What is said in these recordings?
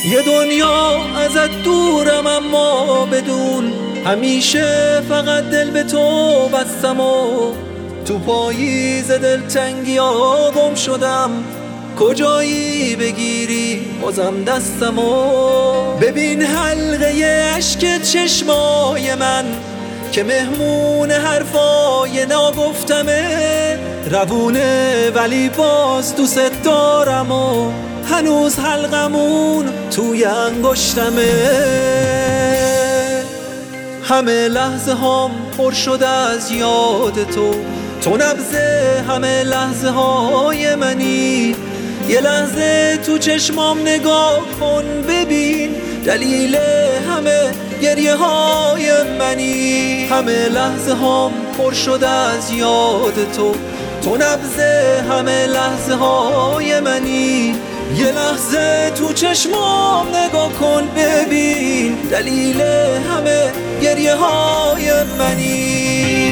یه دنیا ازت دورم اما بدون، همیشه فقط دل به تو بستم و تو پاییز دلتنگی ها گم شدم. کجایی بگیری بازم دستم و ببین حلقه عشق چشمای من که مهمون حرفای ناگفتمه. روونه ولی باز دوست دارم و هنوز حلقمون توی انگشتمه. همه لحظه هم پر شده از یاد تو نبض همه لحظه های منی. یه لحظه تو چشمام نگاه کن ببین دلیل همه گریه های منی. همه لحظه هم پر شده از یاد تو نبض همه لحظه های منی. یه لحظه تو چشمام نگاه کن ببین دلیل همه گریه های منی.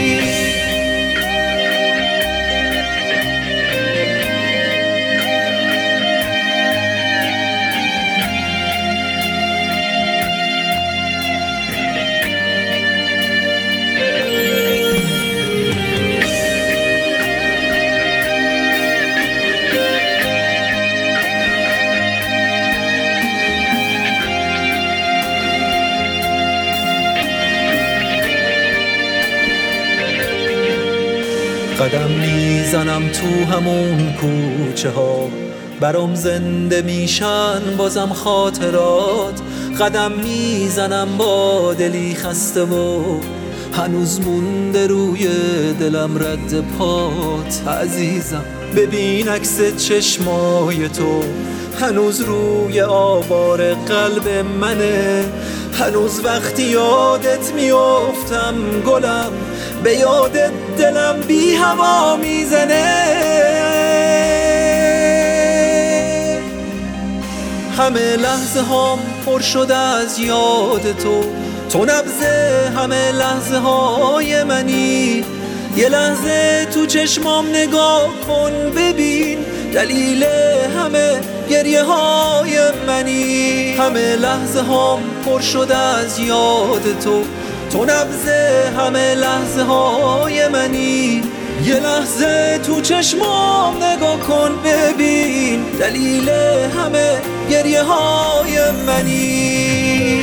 قدم میزنم تو همون کوچه ها، برام زنده میشن بازم خاطرات. قدم میزنم با دلی خسته و هنوز مونده روی دلم رد پات. عزیزم ببین عکس چشمای تو هنوز روی آوار قلب منه. هنوز وقتی یادت میافتم گلم به یادت دلم بی هوا میزنه. همه لحظه هم پر شده از یاد تو نبض همه لحظه های منی. یه لحظه تو چشمام نگاه کن ببین دلیل همه گریه های منی. همه لحظه هم پر شده از یاد تو نبض همه لحظه های منی. یه لحظه تو چشمام نگاه کن ببین دلیل همه گریه های منی.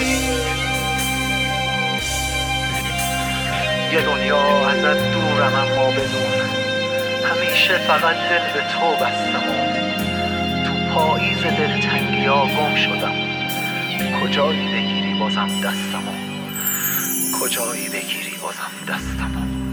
یه دنیا ازت دورم اما بدون، همیشه فقط دل به تو بستم و تو پاییز دلتنگی ها گم شدم. کجایی بگیری بازم دستمو، کجایی بگیری بازم دستمو.